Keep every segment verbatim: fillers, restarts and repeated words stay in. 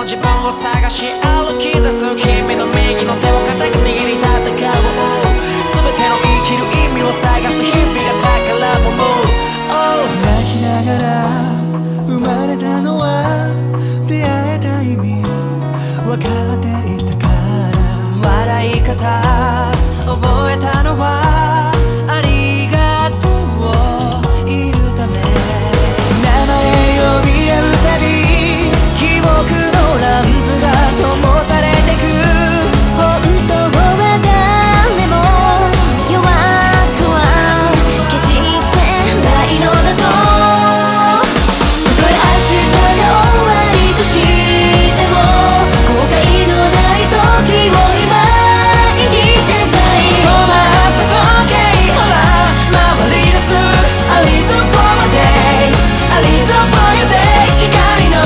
の自分を探し歩き出す君の右の手を固く握り戦う全ての生きる意味を探す日々が宝物、oh、 泣きながら生まれたのは出会えた意味分かっていたから笑い方覚えたのはありがとうを言うため名前呼び合うたび記憶のランプが灯されてく本当は誰も弱くは決してないのだとたとえ明日が終わりとしても後悔のない時を今生きてたい止まった時計ほら回り出す A reason for my day A reason for your day 光の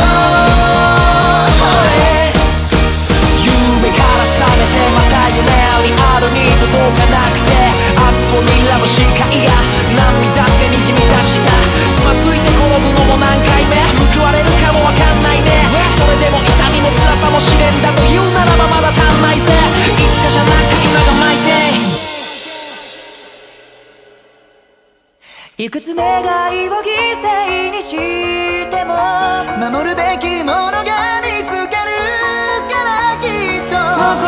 夢から覚めてまた夢ありあるに届かなくて明日を睨む視界が涙ってにじみ出したつまずいて転ぶのも何回目報われるかもわかんないねそれでも痛みも辛さも試練だと言うならばまだ足んないぜいつかじゃなく今が巻いていくつ願いを犠牲にしても守るべきものが見つかるからきっと